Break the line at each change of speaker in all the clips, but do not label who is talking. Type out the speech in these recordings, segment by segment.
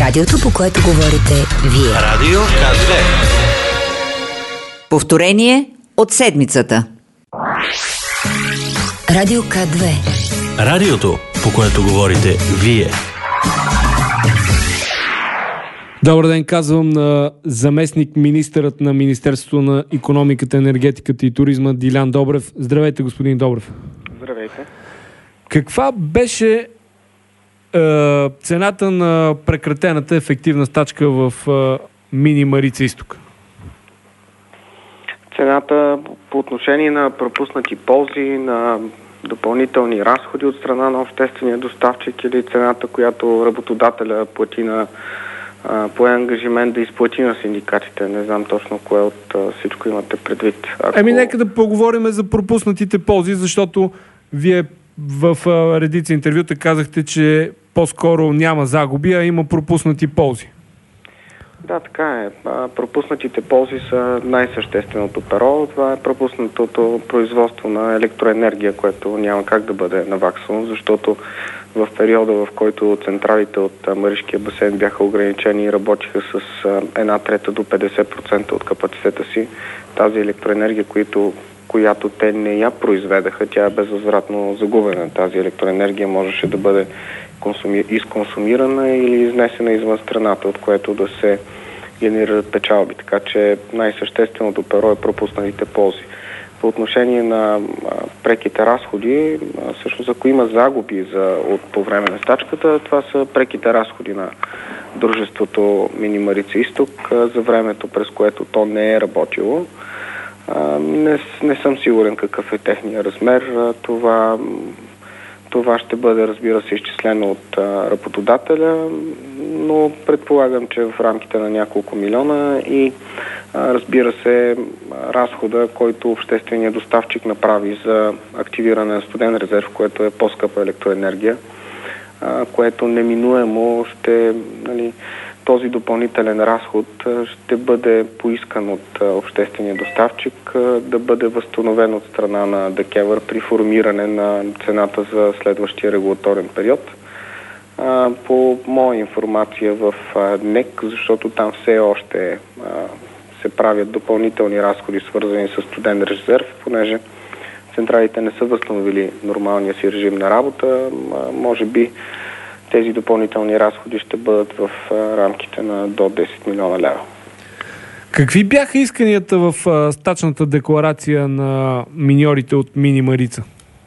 Радиото, по което говорите вие.
Радио К2.
Повторение от седмицата. Радио К2.
Радиото, по което говорите вие.
Добър ден, казвам на заместник министърът на Министерството на икономиката, енергетиката и туризма Дилян Добрев. Здравейте, господин Добрев.
Здравейте.
Каква беше цената на прекратената ефективна стачка в Мини Марица изток?
Цената по отношение на пропуснати ползи, на допълнителни разходи от страна на обществения доставчик или цената, която работодателя плати на пое ангажимент да изплати на синдикатите. Не знам точно кое от всичко имате предвид.
Нека да поговорим за пропуснатите ползи, защото вие в редица интервюта казахте, че по-скоро няма загуби, а има пропуснати ползи.
Да, така е. Пропуснатите ползи са най-същественото перо. Това е пропуснатото производство на електроенергия, което няма как да бъде наваксано, защото в периода, в който централите от Маришкия басейн бяха ограничени и работиха с 1/3 до 50% от капацитета си, тази електроенергия, която те не я произведаха, тя е безвъзвратно загубена. Тази електроенергия можеше да бъде изконсумирана или изнесена извън страната, от което да се генерират печалби. Така че най-същественото перо е пропуснатите ползи. По отношение на преките разходи, всъщност ако има загуби по време на стачката, това са преките разходи на дружеството Мини Марица изток за времето, през което то не е работило. Не съм сигурен какъв е техния размер. Това ще бъде, разбира се, изчислено от работодателя, но предполагам, че в рамките на няколко милиона и разбира се, разхода, който общественият доставчик направи за активиране на студен резерв, което е по-скъпа електроенергия, което неминуемо този допълнителен разход ще бъде поискан от обществения доставчик да бъде възстановен от страна на ДКЕВР при формиране на цената за следващия регулаторен период. По моя информация в НЕК, защото там все още се правят допълнителни разходи, свързани с студен резерв, понеже централите не са възстановили нормалния си режим на работа, може би тези допълнителни разходи ще бъдат в рамките на до 10 милиона лева.
Какви бяха исканията в стачната декларация на миньорите от Мини Марица?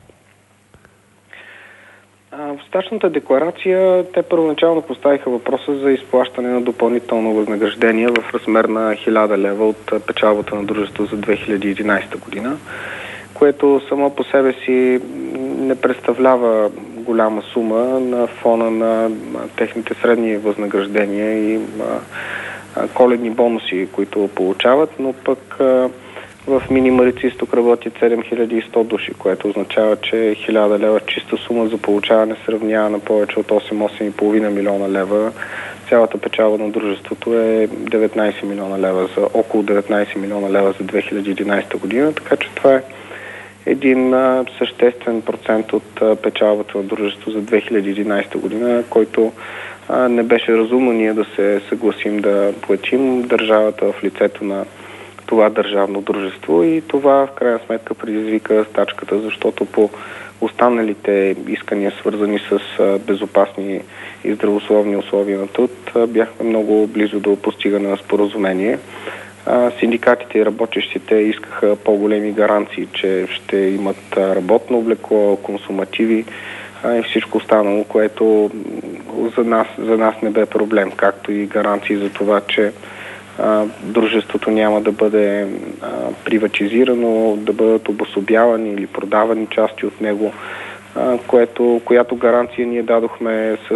В стачната декларация те първоначално поставиха въпроса за изплащане на допълнително възнаграждение в размер на 1000 лева от печалбата на дружество за 2011 година, което само по себе си не представлява голяма сума на фона на техните средни възнаграждения и коледни бонуси, които получават, но пък в Мини Марица изток работят 7100 души, което означава, че 1000 лева чиста сума за получаване се равнява на повече от 8-8,5 милиона лева. Цялата печалба на дружеството е 19 милиона лева, за около 19 милиона лева за 2011 година, така че това е един съществен процент от печалбата на дружество за 2011 година, който не беше разумно ние да се съгласим да платим държавата в лицето на това държавно дружество и това в крайна сметка предизвика стачката, защото по останалите искания, свързани с безопасни и здравословни условия на труд, бяхме много близо до постигане на споразумение. Синдикатите и работещите искаха по-големи гаранции, че ще имат работно облекло, консумативи и всичко останало, което за нас не бе проблем, както и гаранции за това, че дружеството няма да бъде приватизирано, да бъдат обособявани или продавани части от него, която гаранция ние дадохме с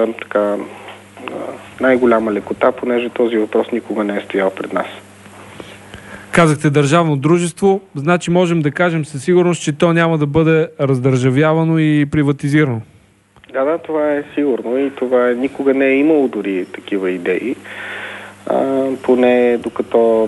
най-голяма лекота, понеже този въпрос никога не е стоял пред нас.
Казахте държавно дружество, значи можем да кажем със сигурност, че то няма да бъде раздържавявано и приватизирано.
Да, това е сигурно и това никога не е имало дори такива идеи. Поне докато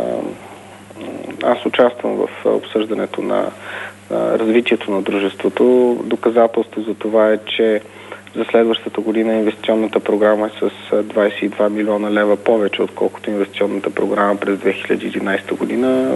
аз участвам в обсъждането на развитието на дружеството, доказателство за това е, че За следващата година инвестиционната програма е с 22 милиона лева повече, отколкото инвестиционната програма през 2011 година.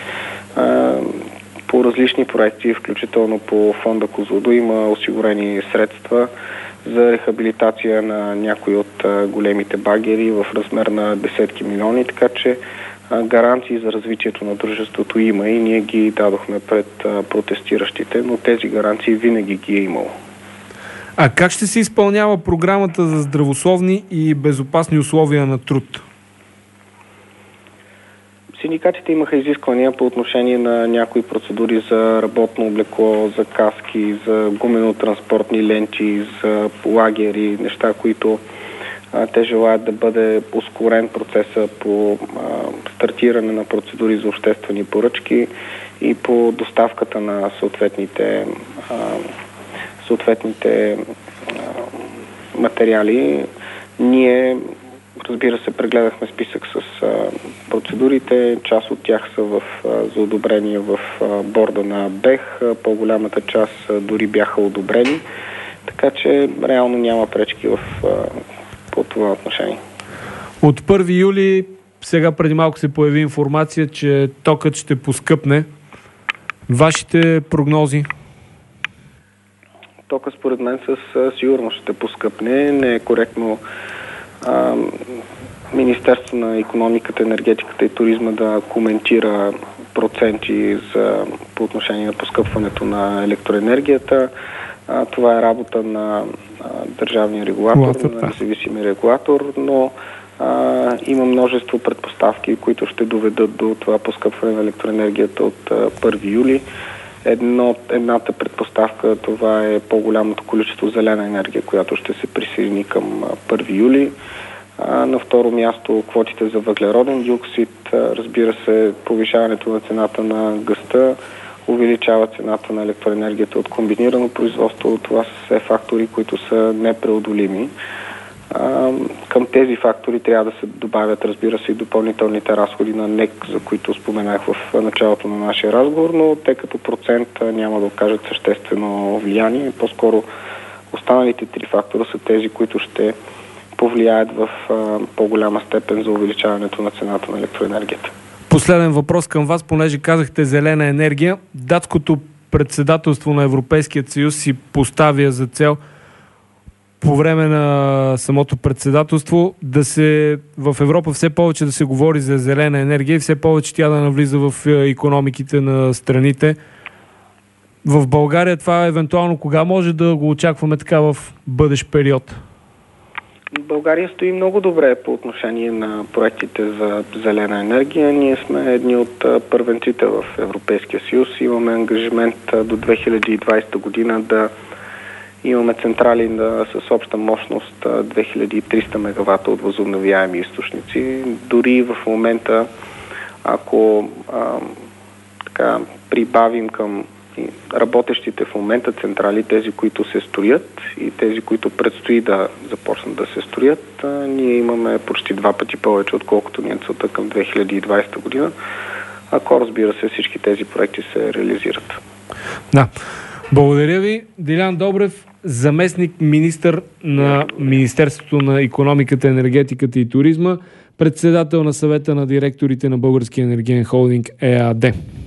По различни проекти, включително по фонда Козлодуй, има осигурени средства за рехабилитация на някои от големите багери в размер на десетки милиони, така че гаранции за развитието на дружеството има и ние ги дадохме пред протестиращите, но тези гаранции винаги ги е имало.
А как ще се изпълнява програмата за здравословни и безопасни условия на труд?
Синдикатите имаха изисквания по отношение на някои процедури за работно облекло, за каски, за гумено-транспортни ленти, за лагери, неща, които те желаят да бъде ускорен процеса по стартиране на процедури за обществени поръчки и по доставката на съответните материали. Ние, разбира се, прегледахме списък с процедурите. Част от тях са за одобрение в борда на БЕХ. По-голямата част дори бяха одобрени. Така че реално няма пречки по това отношение.
От 1 юли, сега преди малко се появи информация, че токът ще поскъпне. Вашите прогнози?
Тока според мен със сигурност ще поскъпне. Не е коректно Министерство на икономиката, енергетиката и туризма да коментира проценти по отношение на поскъпването на електроенергията. Това е работа на държавния регулатор, на независимия регулатор, но има множество предпоставки, които ще доведат до това поскъпване на електроенергията от 1 юли. Едната предпоставка, това е по-голямото количество зелена енергия, която ще се присъедини към 1 юли. На второ място квотите за въглероден диоксид, разбира се, повишаването на цената на газта увеличава цената на електроенергията от комбинирано производство. Това са все фактори, които са непреодолими. Към тези фактори трябва да се добавят, разбира се, и допълнителните разходи на НЕК, за които споменах в началото на нашия разговор, но те като процент няма да окажат съществено влияние. По-скоро останалите три фактора са тези, които ще повлияят в по-голяма степен за увеличаването на цената на електроенергията.
Последен въпрос към вас, понеже казахте зелена енергия. Датското председателство на Европейския съюз си поставя за цел по време на самото председателство в Европа все повече да се говори за зелена енергия и все повече тя да навлиза в икономиките на страните. В България това евентуално кога може да го очакваме така в бъдещ период?
България стои много добре по отношение на проектите за зелена енергия. Ние сме едни от първенците в Европейския съюз. Имаме ангажимент до 2020 година да имаме централи с обща мощност 2300 мегавата от възобновяеми източници. Дори в момента, ако прибавим към работещите в момента централи, тези, които се строят и тези, които предстои да започнат да се строят, ние имаме почти 2 пъти повече, отколкото ни е целта към 2020 година, ако, разбира се, всички тези проекти се реализират.
Да. Благодаря ви. Дилян Добрев, заместник министър на Министерството на икономиката, енергетиката и туризма, председател на съвета на директорите на Българския енергиен холдинг ЕАД.